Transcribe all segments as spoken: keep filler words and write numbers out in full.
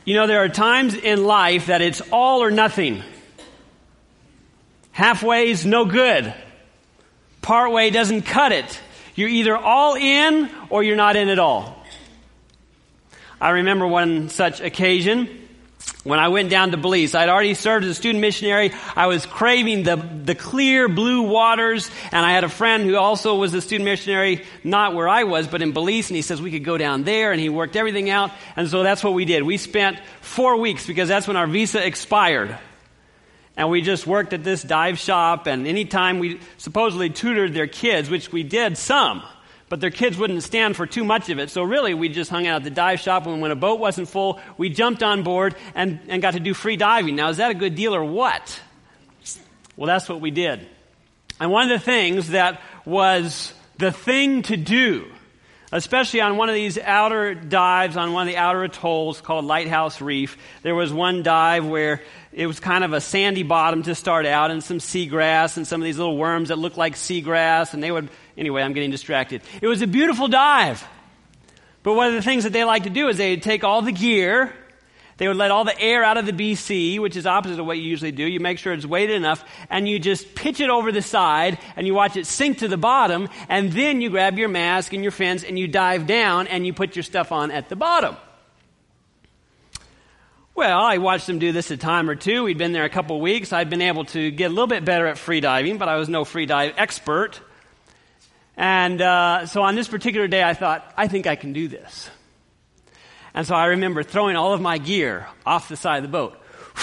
You know, there are times in life that it's all or nothing. Halfway's no good. Partway doesn't cut it. You're either all in or you're not in at all. I remember one such occasion when I went down to Belize. I'd already served as a student missionary. I was craving the, the clear blue waters, and I had a friend who also was a student missionary, not where I was, but in Belize, and he says we could go down there, and he worked everything out, and so that's what we did. We spent four weeks because that's when our visa expired. And we just worked at this dive shop, and anytime we supposedly tutored their kids, which we did some, but their kids wouldn't stand for too much of it. So really, we just hung out at the dive shop, and when a boat wasn't full, we jumped on board and, and got to do free diving. Now, is that a good deal or what? Well, that's what we did. And one of the things that was the thing to do, especially on one of these outer dives, on one of the outer atolls called Lighthouse Reef, there was one dive where it was kind of a sandy bottom to start out, and some seagrass and some of these little worms that looked like seagrass, and they would, anyway, I'm getting distracted. It was a beautiful dive. But one of the things that they like to do is they would take all the gear, they would let all the air out of the B C, which is opposite of what you usually do. You make sure it's weighted enough, and you just pitch it over the side, and you watch it sink to the bottom, and then you grab your mask and your fins, and you dive down, and you put your stuff on at the bottom. Well, I watched them do this a time or two. We'd been there a couple weeks. I'd been able to get a little bit better at free diving, but I was no free dive expert. And uh, so on this particular day, I thought, I think I can do this. And so I remember throwing all of my gear off the side of the boat.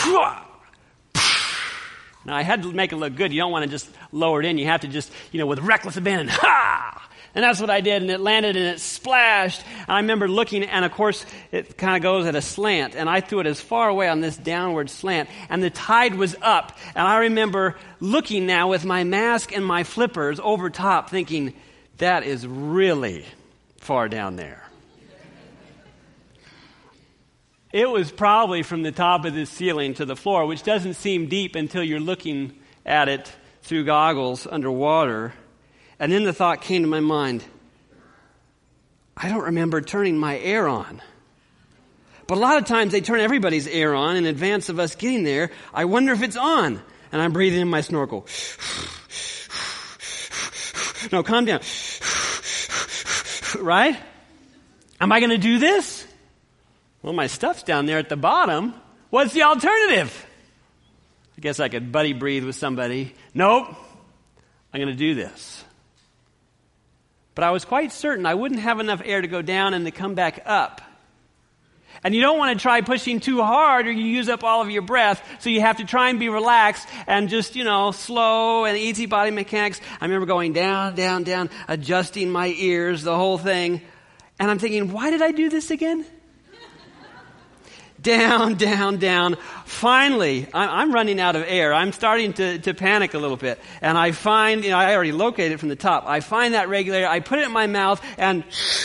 Now, I had to make it look good. You don't want to just lower it in. You have to just, you know, with reckless abandon, ha! And that's what I did, and it landed, and it splashed. And I remember looking, and of course, it kind of goes at a slant, and I threw it as far away on this downward slant, and the tide was up. And I remember looking now with my mask and my flippers over top, thinking, that is really far down there. It was probably from the top of the ceiling to the floor, which doesn't seem deep until you're looking at it through goggles underwater. And then the thought came to my mind, I don't remember turning my air on. But a lot of times they turn everybody's air on in advance of us getting there. I wonder if it's on. And I'm breathing in my snorkel. No, calm down. Right? Am I going to do this? Well, my stuff's down there at the bottom. What's the alternative? I guess I could buddy breathe with somebody. Nope. I'm going to do this. But I was quite certain I wouldn't have enough air to go down and to come back up. And you don't want to try pushing too hard or you use up all of your breath, so you have to try and be relaxed and just, you know, slow and easy body mechanics. I remember going down, down, down, adjusting my ears, the whole thing. And I'm thinking, why did I do this again? Down, down, down. Finally, I'm running out of air. I'm starting to, to panic a little bit. And I find, you know, I already located it from the top. I find that regulator. I put it in my mouth and,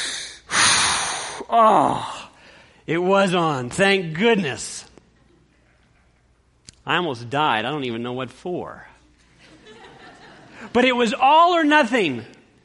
oh, it was on. Thank goodness. I almost died. I don't even know what for. But it was all or nothing.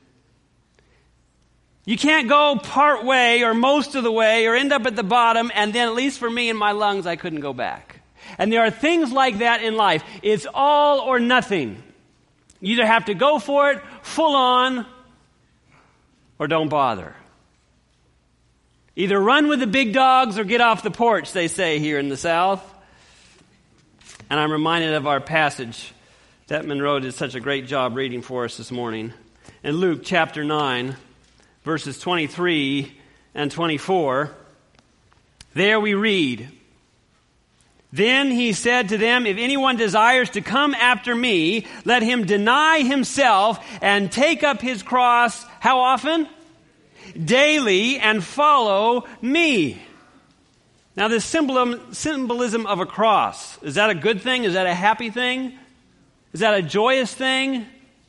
You can't go part way or most of the way or end up at the bottom, and then at least for me in my lungs, I couldn't go back. And there are things like that in life. It's all or nothing. You either have to go for it full on or don't bother. Either run with the big dogs or get off the porch, they say here in the South. And I'm reminded of our passage that Monroe did such a great job reading for us this morning. In Luke chapter nine, verses twenty-three and twenty-four, there we read, "Then he said to them, if anyone desires to come after me, let him deny himself and take up his cross," how often? "Daily, and follow me." Now this symbolism, symbolism of a cross, is that a good thing? Is that a happy thing? Is that a joyous thing?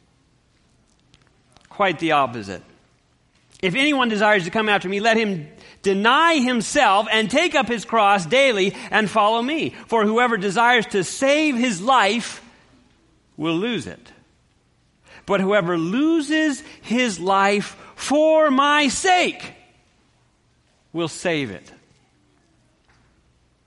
Quite the opposite. If anyone desires to come after me, let him deny himself and take up his cross daily and follow me. For whoever desires to save his life will lose it. But whoever loses his life for my sake will save it.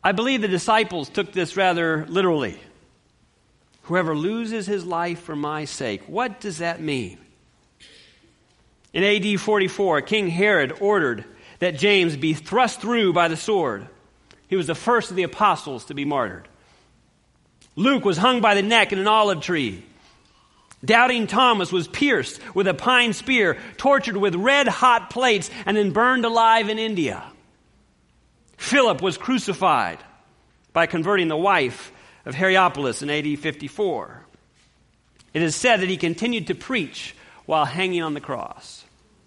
I believe the disciples took this rather literally. Whoever loses his life for my sake. What does that mean? In A D forty-four, King Herod ordered that James be thrust through by the sword. He was the first of the apostles to be martyred. Luke was hung by the neck in an olive tree. Doubting Thomas was pierced with a pine spear, tortured with red-hot plates, and then burned alive in India. Philip was crucified by converting the wife of Heliopolis in A D fifty-four. It is said that he continued to preach while hanging on the cross.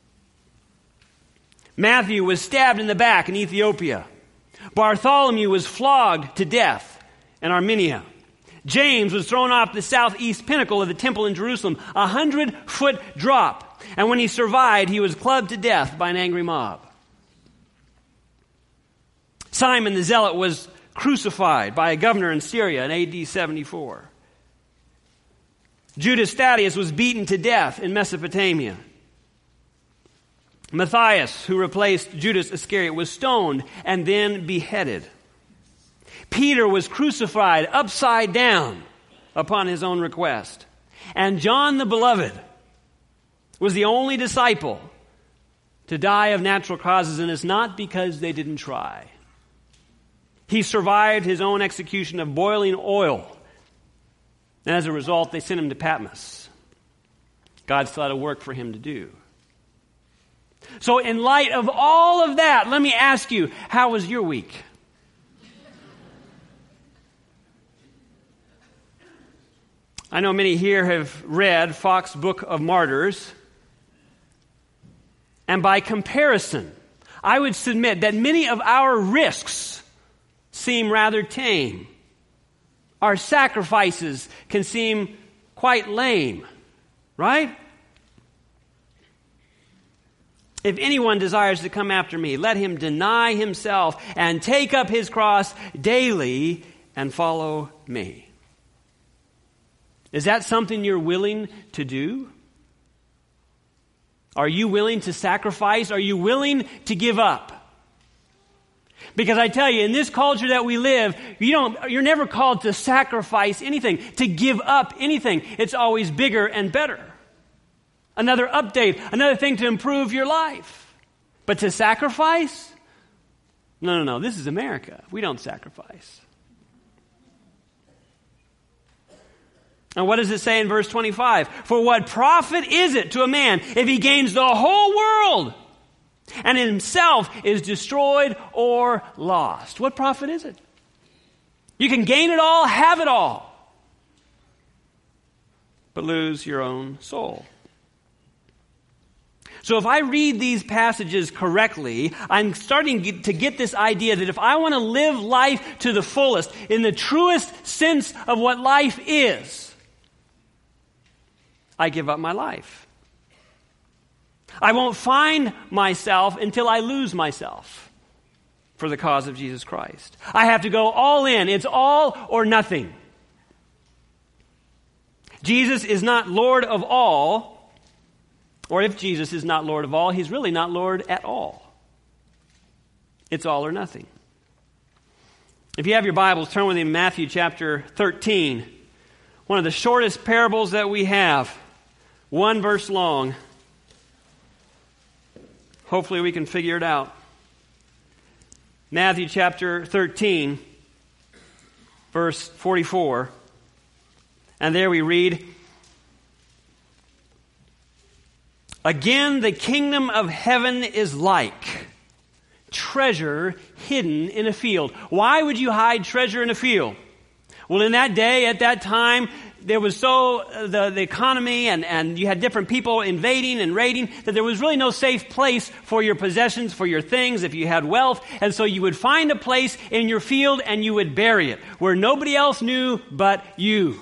Matthew was stabbed in the back in Ethiopia. Bartholomew was flogged to death in Armenia. James was thrown off the southeast pinnacle of the temple in Jerusalem, a hundred-foot drop. And when he survived, he was clubbed to death by an angry mob. Simon the Zealot was crucified by a governor in Syria in A D seventy-four. Judas Thaddeus was beaten to death in Mesopotamia. Matthias, who replaced Judas Iscariot, was stoned and then beheaded. Peter was crucified upside down upon his own request. And John the Beloved was the only disciple to die of natural causes, and it's not because they didn't try. He survived his own execution of boiling oil. And as a result, they sent him to Patmos. God still had a work for him to do. So in light of all of that, let me ask you, how was your week? I know many here have read Fox's Book of Martyrs. And by comparison, I would submit that many of our risks seem rather tame. Our sacrifices can seem quite lame, right? If anyone desires to come after me, let him deny himself and take up his cross daily and follow me. Is that something you're willing to do? Are you willing to sacrifice? Are you willing to give up? Because I tell you, in this culture that we live, you don't, you're never called to sacrifice anything, to give up anything. It's always bigger and better. Another update, another thing to improve your life. But to sacrifice? No, no, no. This is America. We don't sacrifice. And what does it say in verse twenty-five? For what profit is it to a man if he gains the whole world and himself is destroyed or lost? What profit is it? You can gain it all, have it all, but lose your own soul. So if I read these passages correctly, I'm starting to get this idea that if I want to live life to the fullest, in the truest sense of what life is, I give up my life. I won't find myself until I lose myself for the cause of Jesus Christ. I have to go all in. It's all or nothing. Jesus is not Lord of all, or if Jesus is not Lord of all, he's really not Lord at all. It's all or nothing. If you have your Bibles, turn with me to Matthew chapter thirteen, one of the shortest parables that we have. One verse long. Hopefully we can figure it out. Matthew chapter thirteen, verse forty-four. And there we read, again, the kingdom of heaven is like treasure hidden in a field. Why would you hide treasure in a field? Well, in that day, at that time, there was so, uh, the, the economy and, and you had different people invading and raiding that there was really no safe place for your possessions, for your things, if you had wealth. And so you would find a place in your field and you would bury it where nobody else knew but you.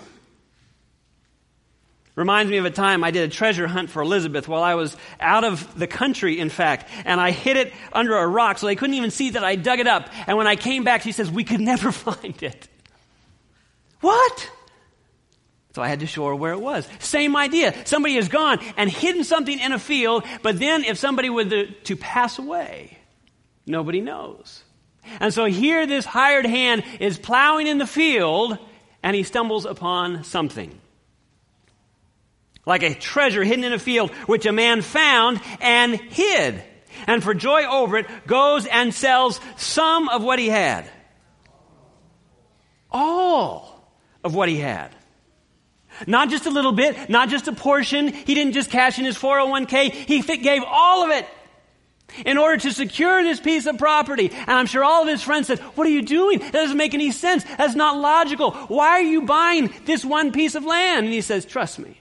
Reminds me of a time I did a treasure hunt for Elizabeth while I was out of the country, in fact, and I hid it under a rock so they couldn't even see that I dug it up. And when I came back, she says, we could never find it. What? So I had to show her where it was. Same idea. Somebody has gone and hidden something in a field, but then if somebody were to, to pass away, nobody knows. And so here this hired hand is plowing in the field, and he stumbles upon something. Like a treasure hidden in a field, which a man found and hid. And for joy over it, goes and sells some of what he had. All of what he had. Not just a little bit, not just a portion. He didn't just cash in his four oh one k. He gave all of it in order to secure this piece of property. And I'm sure all of his friends said, what are you doing? That doesn't make any sense. That's not logical. Why are you buying this one piece of land? And he says, trust me.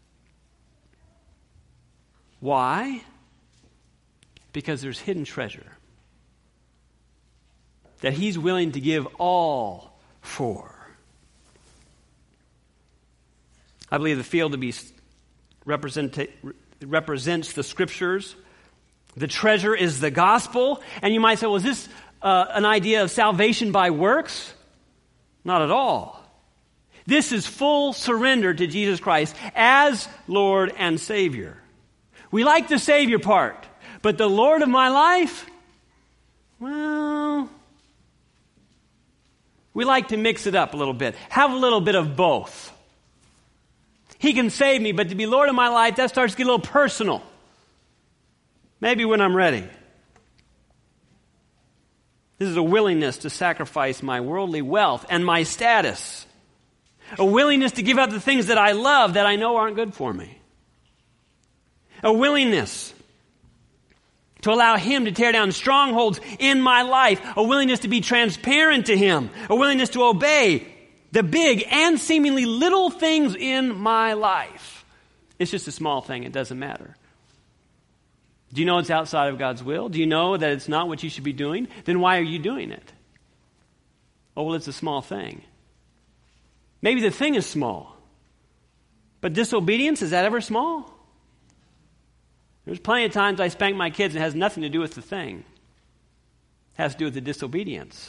Why? Because there's hidden treasure that he's willing to give all for. I believe the field to be represent, represents the Scriptures. The treasure is the gospel. And you might say, well, is this uh, an idea of salvation by works? Not at all. This is full surrender to Jesus Christ as Lord and Savior. We like the Savior part. But the Lord of my life, well, we like to mix it up a little bit. Have a little bit of both. He can save me, but to be Lord of my life, that starts to get a little personal. Maybe when I'm ready. This is a willingness to sacrifice my worldly wealth and my status. A willingness to give up the things that I love that I know aren't good for me. A willingness to allow Him to tear down strongholds in my life. A willingness to be transparent to Him. A willingness to obey the big and seemingly little things in my life. It's just a small thing. It doesn't matter. Do you know it's outside of God's will? Do you know that it's not what you should be doing? Then why are you doing it? Oh, well, it's a small thing. Maybe the thing is small. But disobedience, is that ever small? There's plenty of times I spank my kids and it has nothing to do with the thing. It has to do with the disobedience.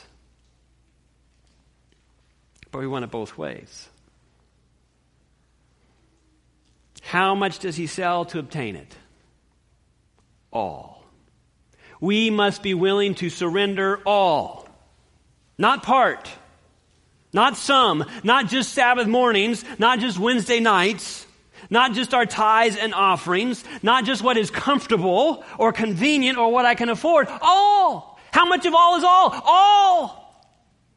But we want it both ways. How much does he sell to obtain it? All. We must be willing to surrender all. Not part. Not some. Not just Sabbath mornings. Not just Wednesday nights. Not just our tithes and offerings. Not just what is comfortable or convenient or what I can afford. All. How much of all is all? All.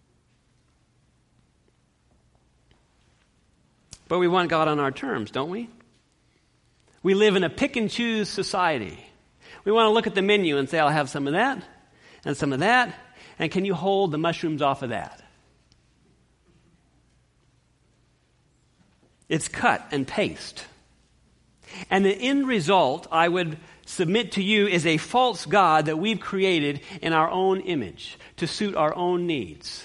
But we want God on our terms, don't we? We live in a pick and choose society. We want to look at the menu and say, I'll have some of that and some of that. And can you hold the mushrooms off of that? It's cut and paste. And the end result, I would submit to you, is a false God that we've created in our own image to suit our own needs.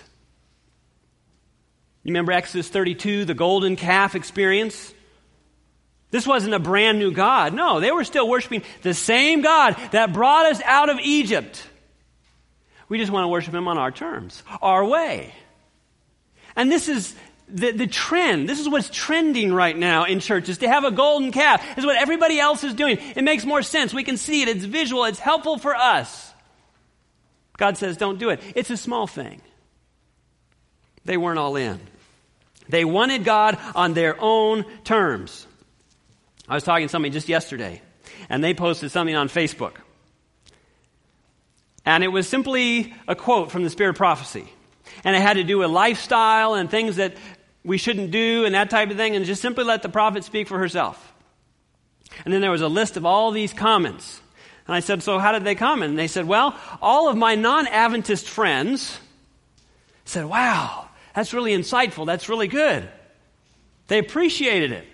You remember Exodus thirty-two, the golden calf experience? This wasn't a brand new God. No, they were still worshiping the same God that brought us out of Egypt. We just want to worship Him on our terms, our way. And this is the, the trend. This is what's trending right now in churches, to have a golden calf. This is what everybody else is doing. It makes more sense. We can see it. It's visual. It's helpful for us. God says, don't do it. It's a small thing. They weren't all in. They wanted God on their own terms. I was talking to somebody just yesterday, and they posted something on Facebook. And it was simply a quote from the Spirit of Prophecy. And it had to do with lifestyle and things that we shouldn't do and that type of thing, and just simply let the prophet speak for herself. And then there was a list of all these comments. And I said, so how did they comment? And they said, well, all of my non-Adventist friends said, wow, that's really insightful. That's really good. They appreciated it.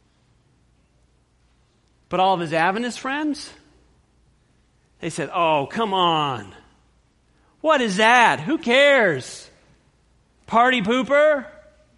But all of his Adventist friends, they said, oh, come on. What is that? Who cares? Party pooper?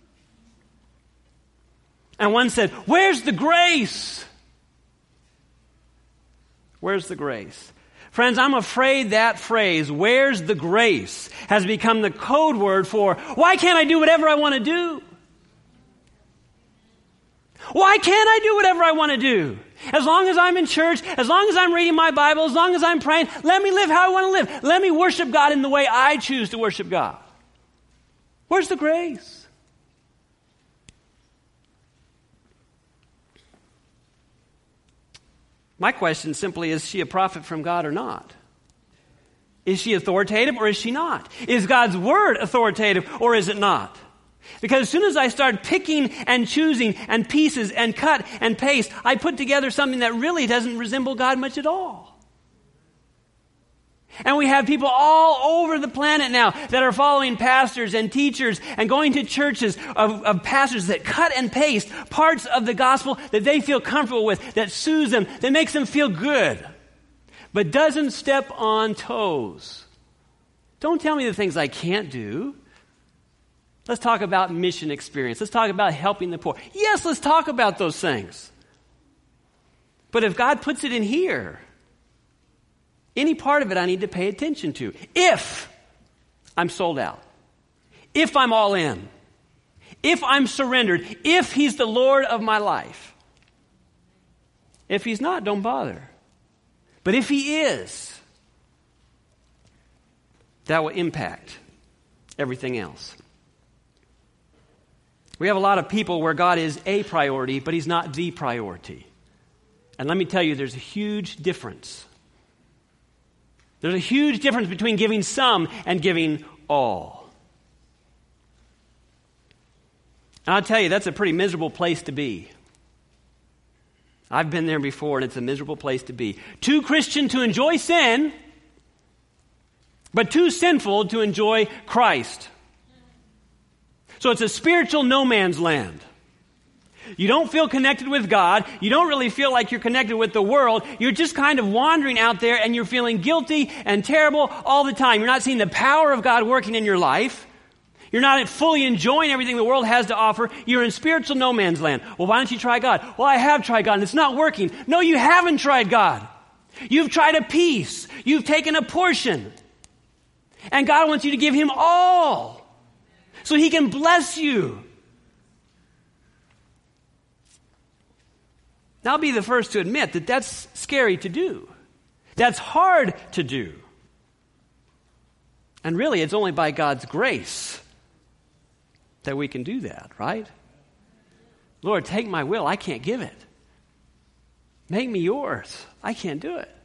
And one said, where's the grace? Where's the grace? Friends, I'm afraid that phrase, where's the grace, has become the code word for, why can't I do whatever I want to do? Why can't I do whatever I want to do? As long as I'm in church, as long as I'm reading my Bible, as long as I'm praying, let me live how I want to live. Let me worship God in the way I choose to worship God. Where's the grace? My question simply is, is she a prophet from God or not? Is she authoritative or is she not? Is God's word authoritative or is it not? Because as soon as I start picking and choosing and pieces and cut and paste, I put together something that really doesn't resemble God much at all. And we have people all over the planet now that are following pastors and teachers and going to churches of, of pastors that cut and paste parts of the gospel that they feel comfortable with, that soothes them, that makes them feel good, but doesn't step on toes. Don't tell me the things I can't do. Let's talk about mission experience. Let's talk about helping the poor. Yes, let's talk about those things. But if God puts it in here, any part of it I need to pay attention to. If I'm sold out. If I'm all in. If I'm surrendered. If He's the Lord of my life. If He's not, don't bother. But if He is, that will impact everything else. We have a lot of people where God is a priority, but He's not the priority. And let me tell you, there's a huge difference. There's a huge difference between giving some and giving all. And I'll tell you, that's a pretty miserable place to be. I've been there before, and it's a miserable place to be. Too Christian to enjoy sin, but too sinful to enjoy Christ. So it's a spiritual no man's land. You don't feel connected with God. You don't really feel like you're connected with the world. You're just kind of wandering out there and you're feeling guilty and terrible all the time. You're not seeing the power of God working in your life. You're not fully enjoying everything the world has to offer. You're in spiritual no man's land. Well, why don't you try God? Well, I have tried God and it's not working. No, you haven't tried God. You've tried a piece. You've taken a portion. And God wants you to give Him all so He can bless you. Now, I'll be the first to admit that that's scary to do. That's hard to do. And really, it's only by God's grace that we can do that, right? Lord, take my will. I can't give it. Make me yours. I can't do it.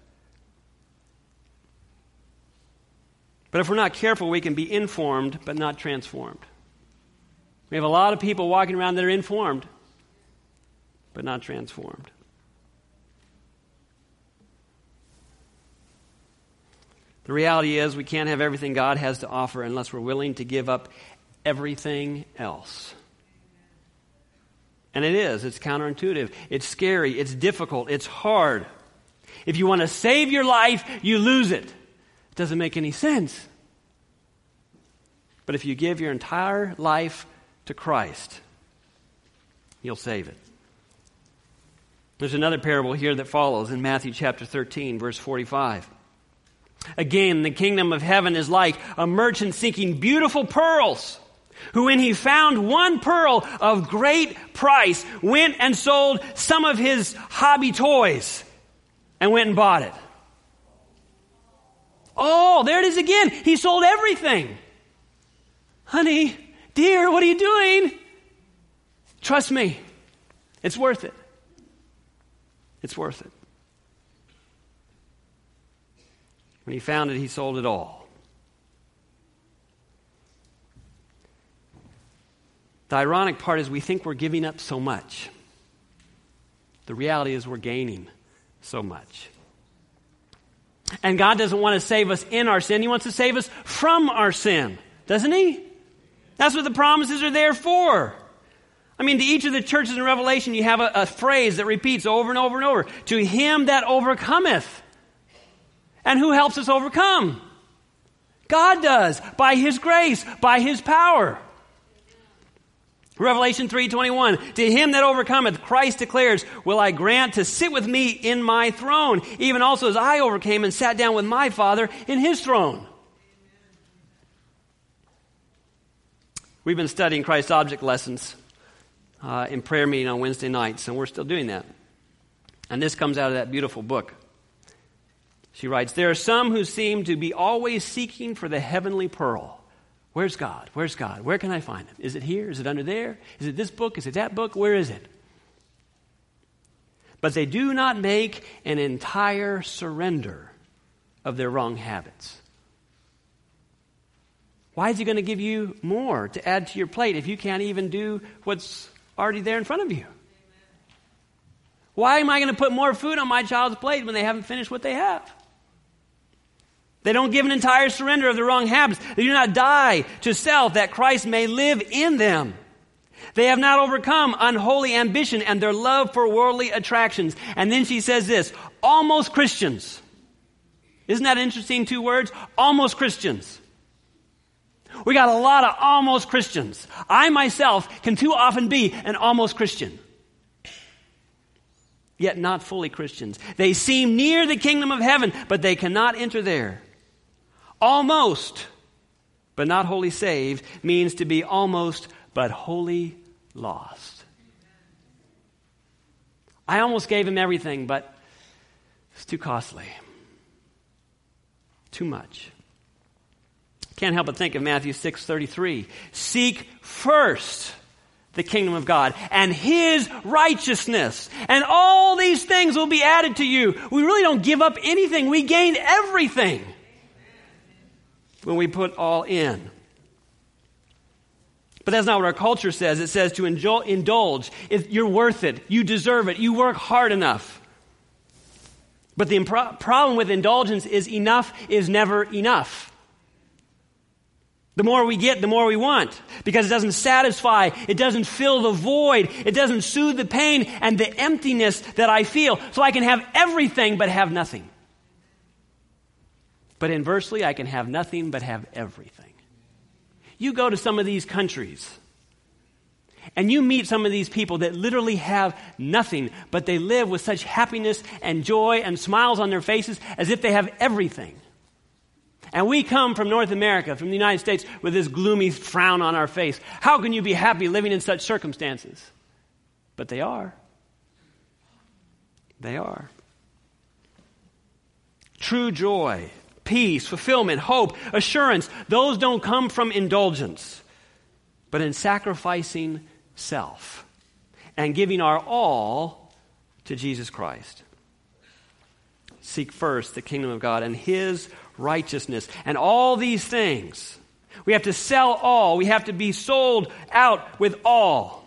But if we're not careful, we can be informed but not transformed. We have a lot of people walking around that are informed but not transformed. The reality is we can't have everything God has to offer unless we're willing to give up everything else. And it is. It's counterintuitive. It's scary. It's difficult. It's hard. If you want to save your life, you lose it. It doesn't make any sense. But if you give your entire life to Christ, He'll save it. There's another parable here that follows in Matthew chapter thirteen, verse forty-five. Again, the kingdom of heaven is like a merchant seeking beautiful pearls, who when he found one pearl of great price, went and sold some of his hobby toys and went and bought it. Oh, there it is again. He sold everything. Honey, dear, what are you doing? Trust me, it's worth it. It's worth it. When he found it, he sold it all. The ironic part is we think we're giving up so much. The reality is we're gaining so much. And God doesn't want to save us in our sin. He wants to save us from our sin. Doesn't He? That's what the promises are there for. I mean, to each of the churches in Revelation, you have a, a phrase that repeats over and over and over. To him that overcometh. And who helps us overcome? God does. By His grace. By His power. Revelation three twenty-one. To him that overcometh, Christ declares, will I grant to sit with me in my throne, even also as I overcame and sat down with my Father in His throne. We've been studying Christ's object lessons uh, in prayer meeting on Wednesday nights, and we're still doing that. And this comes out of that beautiful book. She writes, there are some who seem to be always seeking for the heavenly pearl. Where's God? Where's God? Where can I find him? Is it here? Is it under there? Is it this book? Is it that book? Where is it? But they do not make an entire surrender of their wrong habits. Why is he going to give you more to add to your plate if you can't even do what's already there in front of you? Why am I going to put more food on my child's plate when they haven't finished what they have? They don't give an entire surrender of their wrong habits. They do not die to self that Christ may live in them. They have not overcome unholy ambition and their love for worldly attractions. And then she says this, almost Christians. Isn't that interesting, two words? Almost Christians. We got a lot of almost Christians. I myself can too often be an almost Christian, yet not fully Christians. They seem near the kingdom of heaven, but they cannot enter there. Almost, but not wholly saved, means to be almost, but wholly lost. I almost gave him everything, but it's too costly. Too much. Can't help but think of Matthew six thirty-three. Seek first the kingdom of God and his righteousness, and all these things will be added to you. We really don't give up anything. We gain everything when we put all in. But that's not what our culture says. It says to indul- indulge. If you're worth it. You deserve it. You work hard enough. But the impro- problem with indulgence is enough is never enough. The more we get, the more we want, because it doesn't satisfy, it doesn't fill the void, it doesn't soothe the pain and the emptiness that I feel. So I can have everything but have nothing. But inversely, I can have nothing but have everything. You go to some of these countries, and you meet some of these people that literally have nothing, but they live with such happiness and joy and smiles on their faces as if they have everything. And we come from North America, from the United States, with this gloomy frown on our face. How can you be happy living in such circumstances? But they are. They are. True joy, peace, fulfillment, hope, assurance, those don't come from indulgence, but in sacrificing self and giving our all to Jesus Christ. Seek first the kingdom of God and his righteousness, and all these things. We have to sell all. We have to be sold out with all.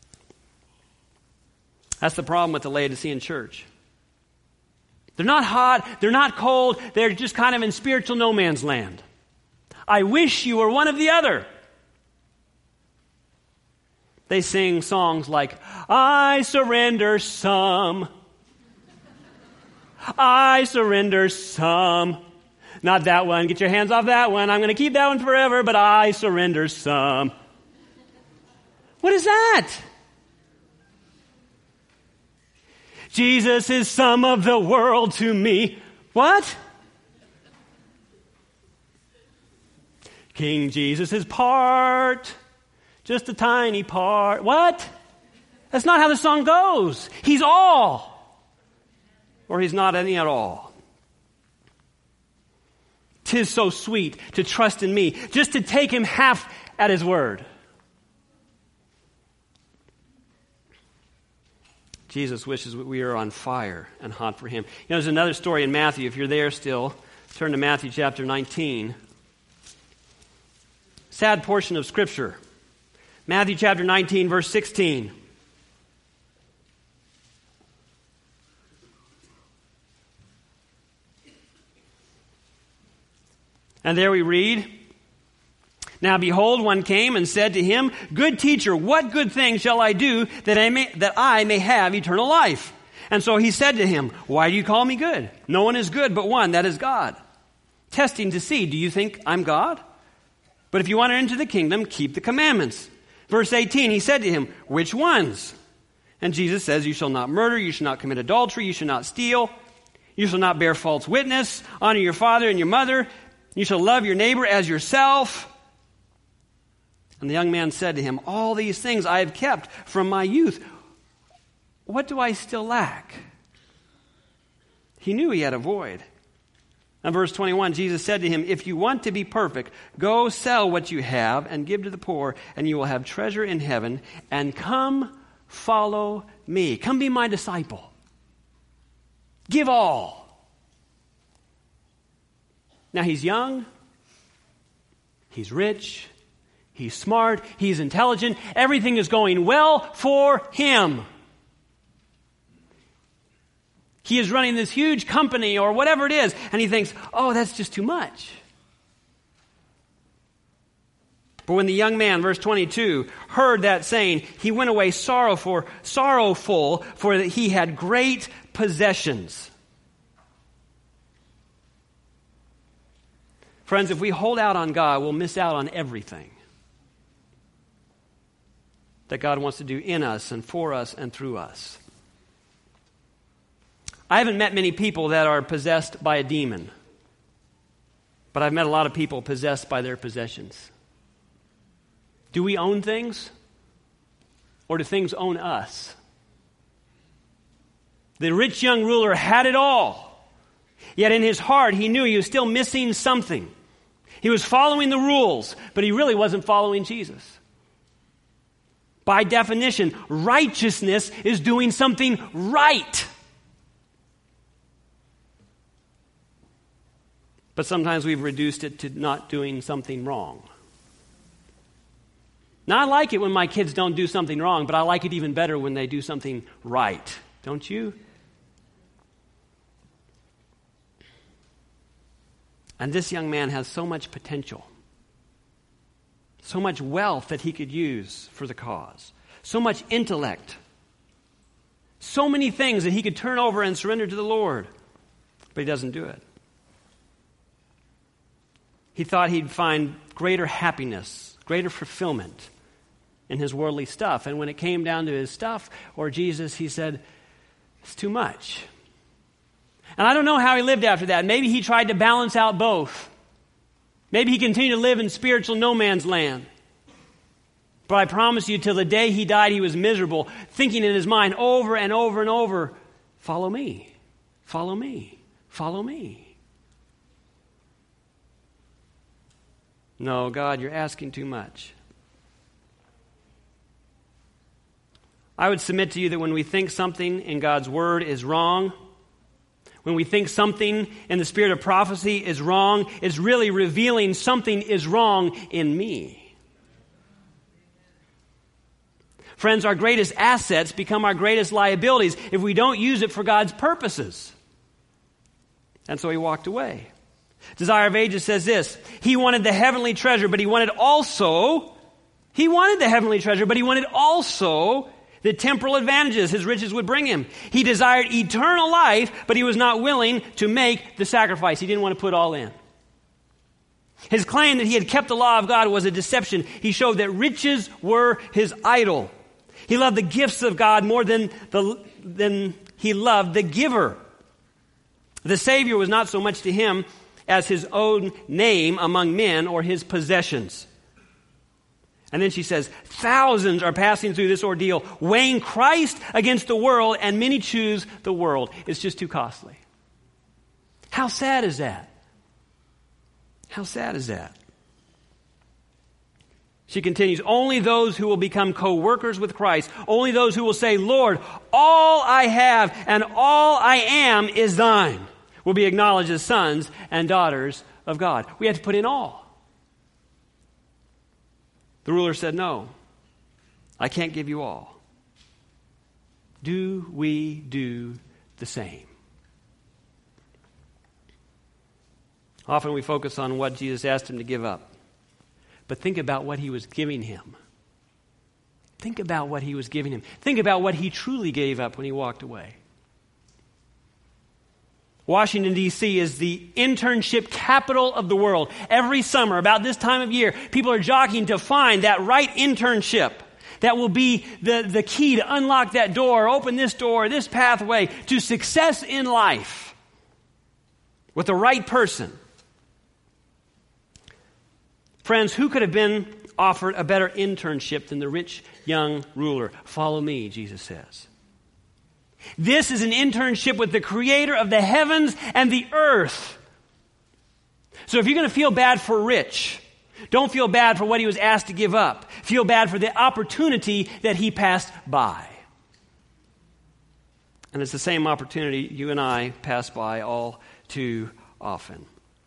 That's the problem with the Laodicean church. They're not hot, they're not cold, they're just kind of in spiritual no man's land. I wish you were one of the other. They sing songs like, I surrender some. I surrender some. Not that one. Get your hands off that one. I'm going to keep that one forever, but I surrender some. What is that? Jesus is some of the world to me. What? King Jesus is part, just a tiny part. What? That's not how the song goes. He's all, or he's not any at all. 'Tis so sweet to trust in me, just to take him half at his word. Jesus wishes we are on fire and hot for him. You know, there's another story in Matthew. If you're there still, turn to Matthew chapter nineteen. Sad portion of Scripture. Matthew chapter nineteen, verse sixteen. And there we read, Now behold, one came and said to him, Good teacher, what good thing shall I do that I may, that I may have eternal life? And so he said to him, Why do you call me good? No one is good but one, that is God. Testing to see, do you think I'm God? But if you want to enter the kingdom, keep the commandments. Verse eighteen, he said to him, Which ones? And Jesus says, You shall not murder, you shall not commit adultery, you shall not steal, you shall not bear false witness, honor your father and your mother, you shall love your neighbor as yourself. And the young man said to him, all these things I have kept from my youth. What do I still lack? He knew he had a void. In verse twenty-one, Jesus said to him, if you want to be perfect, go sell what you have and give to the poor, and you will have treasure in heaven, and come follow me. Come be my disciple. Give all. Now he's young, he's rich, he's smart, he's intelligent, everything is going well for him. He is running this huge company or whatever it is, and he thinks, oh, that's just too much. But when the young man, verse twenty-two, heard that saying, he went away sorrowful, sorrowful, for that he had great possessions. Friends, if we hold out on God, we'll miss out on everything that God wants to do in us and for us and through us. I haven't met many people that are possessed by a demon, but I've met a lot of people possessed by their possessions. Do we own things, or do things own us? The rich young ruler had it all, yet in his heart he knew he was still missing something. He was following the rules, but he really wasn't following Jesus. By definition, righteousness is doing something right. But sometimes we've reduced it to not doing something wrong. Now, I like it when my kids don't do something wrong, but I like it even better when they do something right. Don't you? And this young man has so much potential, so much wealth that he could use for the cause, so much intellect, so many things that he could turn over and surrender to the Lord, but he doesn't do it. He thought he'd find greater happiness, greater fulfillment in his worldly stuff. And when it came down to his stuff or Jesus, he said, it's too much. And I don't know how he lived after that. Maybe he tried to balance out both. Maybe he continued to live in spiritual no man's land. But I promise you, till the day he died, he was miserable, thinking in his mind over and over and over, follow me, follow me, follow me. No, God, you're asking too much. I would submit to you that when we think something in God's Word is wrong, when we think something in the spirit of prophecy is wrong, it's really revealing something is wrong in me. Friends, our greatest assets become our greatest liabilities if we don't use it for God's purposes. And so he walked away. Desire of Ages says this, he wanted the heavenly treasure, but he wanted also, he wanted the heavenly treasure, but he wanted also the temporal advantages his riches would bring him. He desired eternal life, but he was not willing to make the sacrifice. He didn't want to put all in. His claim that he had kept the law of God was a deception. He showed that riches were his idol. He loved the gifts of God more than, the, than he loved the giver. The Savior was not so much to him as his own name among men or his possessions. And then she says, thousands are passing through this ordeal, weighing Christ against the world, and many choose the world. It's just too costly. How sad is that? How sad is that? She continues, only those who will become co-workers with Christ, only those who will say, Lord, all I have and all I am is thine, will be acknowledged as sons and daughters of God. We have to put in all. The ruler said, no, I can't give you all. Do we do the same? Often we focus on what Jesus asked him to give up. But think about what he was giving him. Think about what he was giving him. Think about what he truly gave up when he walked away. Washington, D C is the internship capital of the world. Every summer, about this time of year, people are jockeying to find that right internship that will be the, the key to unlock that door, open this door, this pathway to success in life with the right person. Friends, who could have been offered a better internship than the rich young ruler. Follow me, Jesus says. This is an internship with the creator of the heavens and the earth. So if you're going to feel bad for Rich, don't feel bad for what he was asked to give up. Feel bad for the opportunity that he passed by. And it's the same opportunity you and I pass by all too often.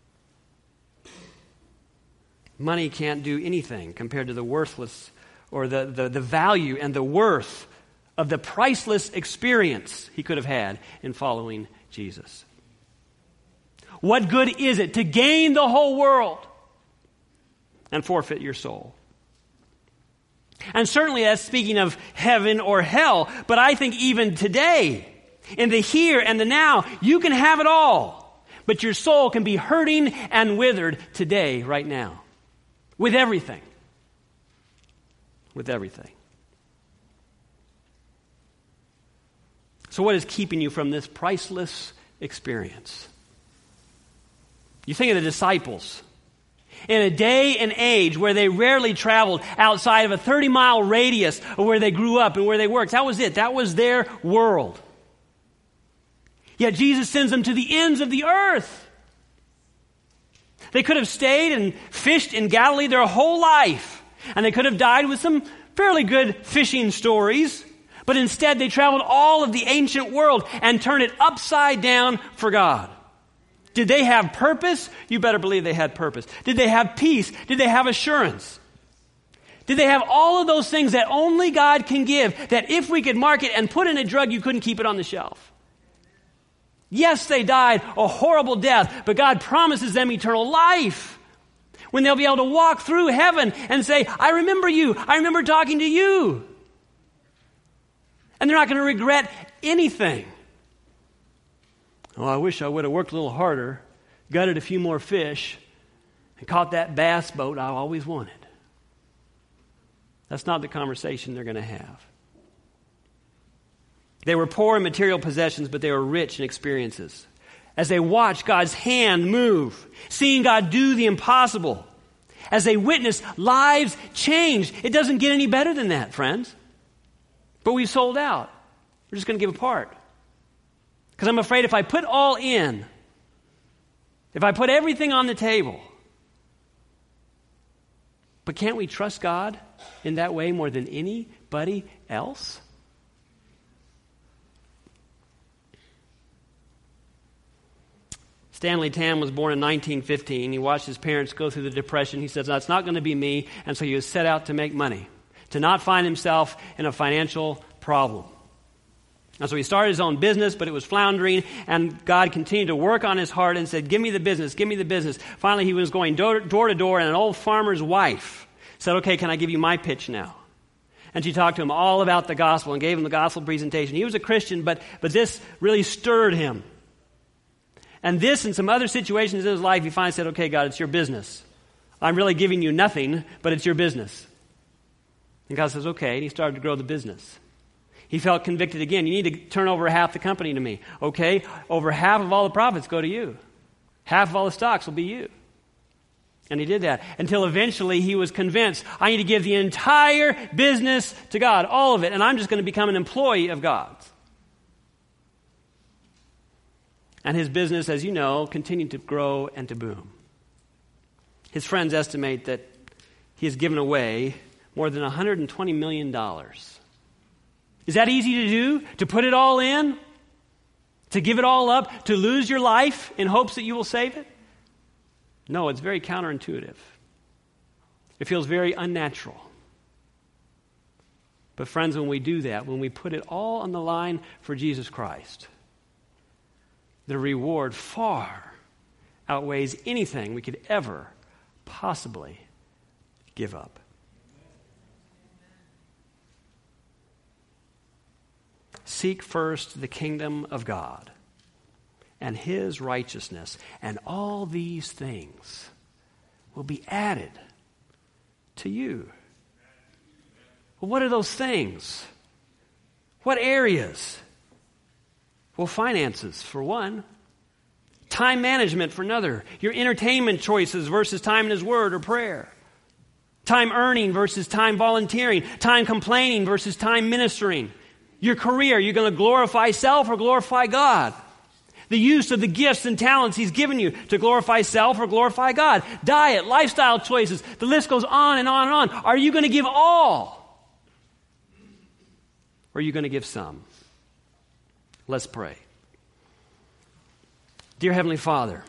Money can't do anything compared to the worthless or the, the, the value and the worth of the priceless experience he could have had in following Jesus. What good is it to gain the whole world and forfeit your soul? And certainly that's speaking of heaven or hell, but I think even today, in the here and the now, you can have it all, but your soul can be hurting and withered today, right now, with everything. With everything. So what is keeping you from this priceless experience? You think of the disciples. In a day and age where they rarely traveled outside of a thirty-mile radius of where they grew up and where they worked. That was it. That was their world. Yet Jesus sends them to the ends of the earth. They could have stayed and fished in Galilee their whole life. And they could have died with some fairly good fishing stories. But instead they traveled all of the ancient world and turned it upside down for God. Did they have purpose? You better believe they had purpose. Did they have peace? Did they have assurance? Did they have all of those things that only God can give, that if we could mark it and put in a drug, you couldn't keep it on the shelf? Yes, they died a horrible death, but God promises them eternal life. When they'll be able to walk through heaven and say, I remember you. I remember talking to you. And they're not going to regret anything. Oh, I wish I would have worked a little harder, gutted a few more fish, and caught that bass boat I always wanted. That's not the conversation they're going to have. They were poor in material possessions, but they were rich in experiences. As they watched God's hand move, seeing God do the impossible, as they witnessed lives change. It doesn't get any better than that, friends. But we sold out. We're just going to give a part. Because I'm afraid if I put all in, if I put everything on the table, but can't we trust God in that way more than anybody else? Stanley Tam was born in nineteen fifteen. He watched his parents go through the Depression. He says, no, it's not going to be me. And so he set out to make money, to not find himself in a financial problem. And so he started his own business, but it was floundering, and God continued to work on his heart and said, give me the business, give me the business. Finally, he was going door, door to door, and an old farmer's wife said, okay, can I give you my pitch now? And she talked to him all about the gospel and gave him the gospel presentation. He was a Christian, but, but this really stirred him. And this and some other situations in his life, he finally said, okay, God, it's your business. I'm really giving you nothing, but it's your business. And God says, okay, and he started to grow the business. He felt convicted again. You need to turn over half the company to me. Okay, over half of all the profits go to you. Half of all the stocks will be you. And he did that until eventually he was convinced, I need to give the entire business to God, all of it, and I'm just going to become an employee of God's. And his business, as you know, continued to grow and to boom. His friends estimate that he has given away more than one hundred twenty million dollars. Is that easy to do? To put it all in? To give it all up? To lose your life in hopes that you will save it? No, it's very counterintuitive. It feels very unnatural. But friends, when we do that, when we put it all on the line for Jesus Christ, the reward far outweighs anything we could ever possibly give up. Seek first the kingdom of God and his righteousness, and all these things will be added to you. Well, what are those things? What areas? Well, finances, for one. Time management, for another. Your entertainment choices versus time in his word or prayer. Time earning versus time volunteering. Time complaining versus time ministering. Your career, you're going to glorify self or glorify God. The use of the gifts and talents He's given you to glorify self or glorify God. Diet, lifestyle choices. The list goes on and on and on. Are you going to give all? Or are you going to give some? Let's pray. Dear Heavenly Father,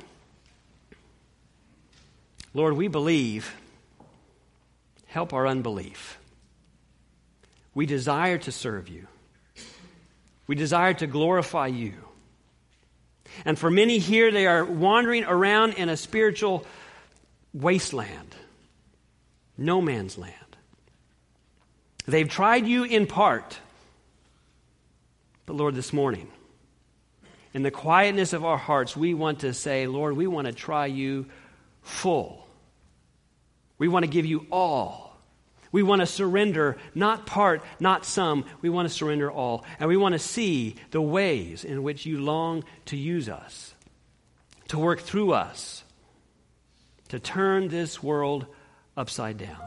Lord, we believe. Help our unbelief. We desire to serve you. We desire to glorify you. And for many here, they are wandering around in a spiritual wasteland, no man's land. They've tried you in part. But Lord, this morning, in the quietness of our hearts, we want to say, Lord, we want to try you full. We want to give you all. We want to surrender, not part, not some. We want to surrender all. And we want to see the ways in which you long to use us, to work through us, to turn this world upside down.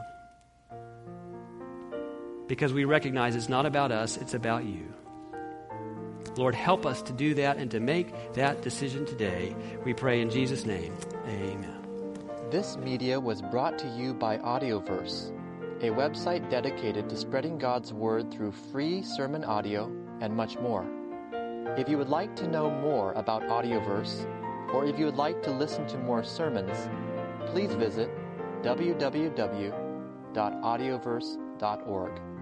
Because we recognize it's not about us, it's about you. Lord, help us to do that and to make that decision today. We pray in Jesus' name. Amen. This media was brought to you by Audioverse, a website dedicated to spreading God's Word through free sermon audio and much more. If you would like to know more about Audioverse, or if you would like to listen to more sermons, please visit w w w dot audioverse dot org.